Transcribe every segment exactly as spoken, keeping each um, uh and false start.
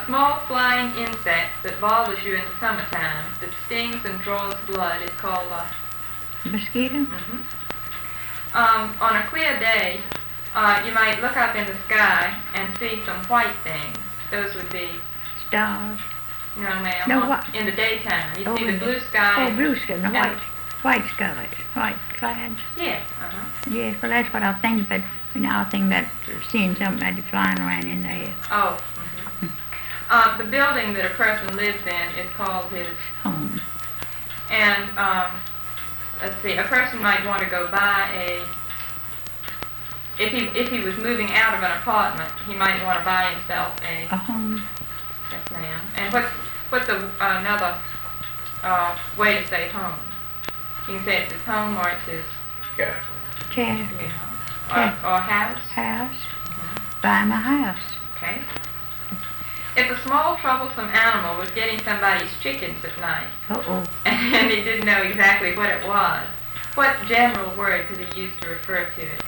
A small flying insect that bothers you in the summertime, that stings and draws blood, is called a mosquito. Mm-hmm. Um, on a clear day, uh, you might look up in the sky and see some white things. Those would be stars. No, ma'am. No, on, what? In the daytime, you Oh, see the blue sky. Oh, blue sky, the and white, white skies, white clouds. Yes. Uh-huh. Yes, well, that's what I was thinking, but now I think about seeing something like flying around in the air. Oh. Mm-hmm. uh, the building that a person lives in is called his home. And um, let's see, a person might want to go buy a. If he if he was moving out of an apartment, he might want to buy himself a. A home. Yes, ma'am. And what's what's a, uh, another uh, way to say home? You can say it's his home or it's his. Yeah. Chair. You know, or, or house. House. Mm-hmm. Buy my house. Okay. If a small troublesome animal was getting somebody's chickens at night, uh-oh, and he didn't know exactly what it was, what general word could he use to refer to it?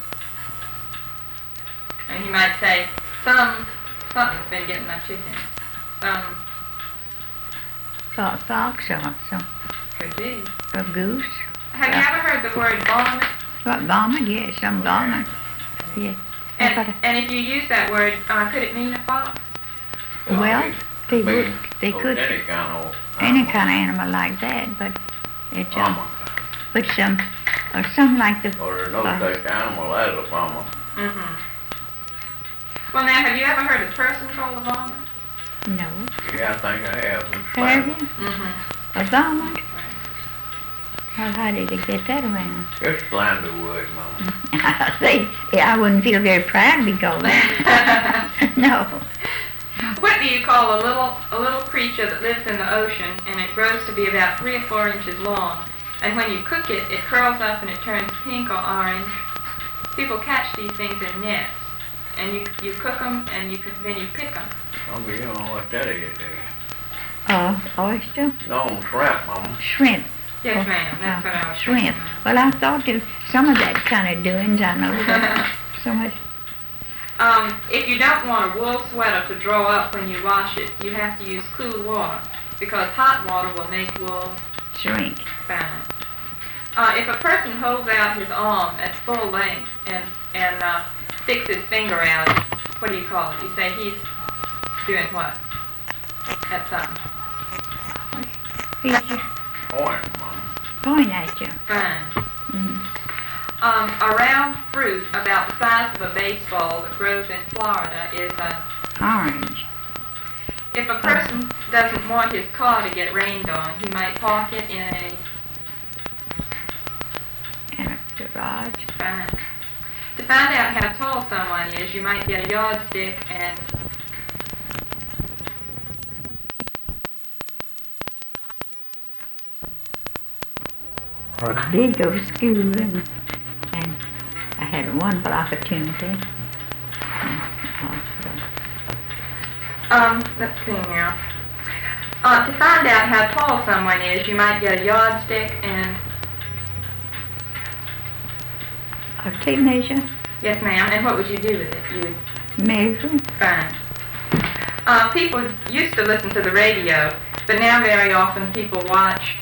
And he might say, some, something's been getting my chickens. Some, Fo- fox or some, could be. a goose. Have you ever heard the word vomit? What, vomit? Yes, some vomit. Yes. And, and if you use that word, uh, could it mean a fox? Well, they would, they oh, could, Any kind of any kind of animal like that, but it's, um, Mama. but some, or something like the, Or there's no uh, such animal as a mama. Mm-hmm. Well, now, have you ever heard a person called a vomit? no. Yeah, I think I have. It's Have slanted. you? Mm-hmm. A vomit? How, how did they get that around? It's slander wood, mama. I say, yeah, I wouldn't feel very proud to be called that. No. What do you call a little a little creature that lives in the ocean and it grows to be about three or four inches long, and when you cook it, it curls up and it turns pink or orange? People catch these things in nets, and you you cook them and you then you pick them. Oh, you know what that is, eh? Uh, oyster? No, shrimp, mama. Shrimp. Yes, Oh, ma'am. That's uh, what I was shrimp. thinking of. Well, I thought there was some of that kind of doings, I know, but so much. Um, if you don't want a wool sweater to draw up when you wash it, you have to use cool water, because hot water will make wool Shrink. fine. Uh, if a person holds out his arm at full length and, and uh, sticks his finger out, what do you call it? You say he's doing what? At something. He's just Point, mama. point at you. Fine. Mm-hmm. Um, a round fruit about the size of a baseball that grows in Florida is a... Orange. If a person doesn't want his car to get rained on, he might park it in a... And a garage. Fine. To find out how tall someone is, you might get a yardstick and... I did go to school, and, and I had a wonderful opportunity. And, uh, Um, let's see now. Uh, to find out how tall someone is, you might get a yardstick and... a tape measure, Yes, ma'am. And what would you do with it? You would... measure. Fine. Uh, people used to listen to the radio, but now very often people watch...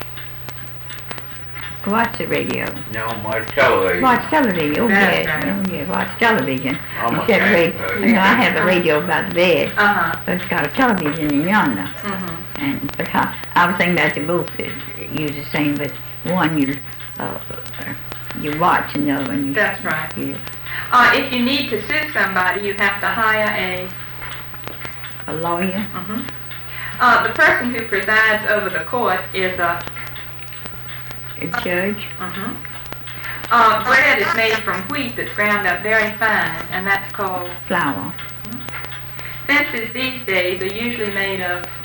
Watch the radio. No, my television. Watch television. Oh, That's yes. right. Oh, yes. Watch television. I'm a Instead of radio. fan. You know, I have a radio by the bed, Uh-huh. but it's got a television in yonder. Mm-hmm. And but I, I was thinking that they both use the same, but one you uh, you watch and the other one you. That's right. Yeah. Uh, if you need to sue somebody, you have to hire a... A lawyer. Mm-hmm. Uh, the person who presides over the court is a... A judge. Mm-hmm. Uh, bread is made from wheat that's ground up very fine, and that's called... Flour. Fences these days are usually made of